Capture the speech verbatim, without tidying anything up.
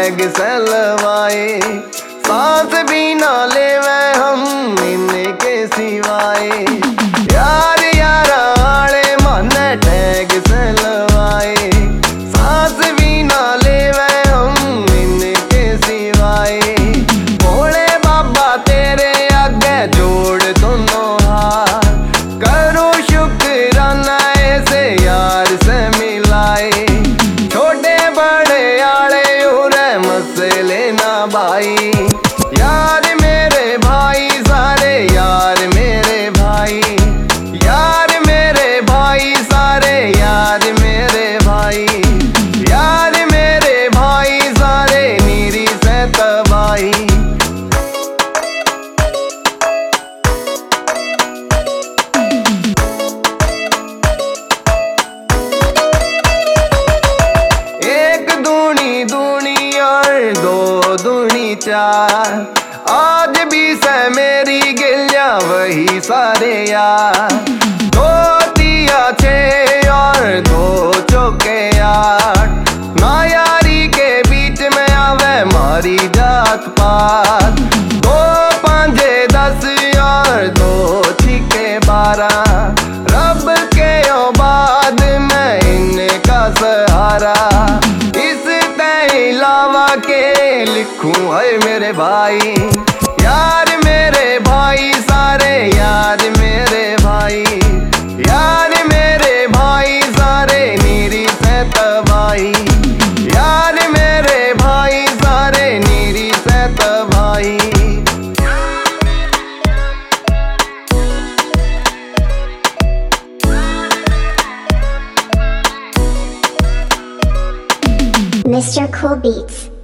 Tag सलवाए, सांस भी ना लेवे हम इनके सिवाय। यार यारा आले मन टैग सलवाए, सांस भी ना लेवे हम इनके सिवाय। भोले बाबा तेरे आगे जोड़ दोनों हाथ, करो शुक्राना ऐसे यार से मिलाए। छोटे बड़े आले उरे मसले ना भाई, यार मेरे भाई सारे यार मेरे भाई, यार मेरे भाई सारे यार मेरे भाई, यार मेरे भाई सारे नीरी से तबाही। एक दूनी दूनी और दो दूनी चार, आज भी से मेरी गिलिया वही सारे यार। दो तिया छे और दो चौके आठ, ना यारी के बीच में आवे मारी जात पात। दो पांजे दस और दो छिके बारह, रब के बाद में इनका सहारा। इस तय लावा के लिखूं है मेरे भाई, यार मेरे भाई सारे यार मेरे भाई, यार मेरे भाई सारे नीरी से तबाही, यार मेरे भाई सारे नीरी से तबाही। Mister Cool Beats.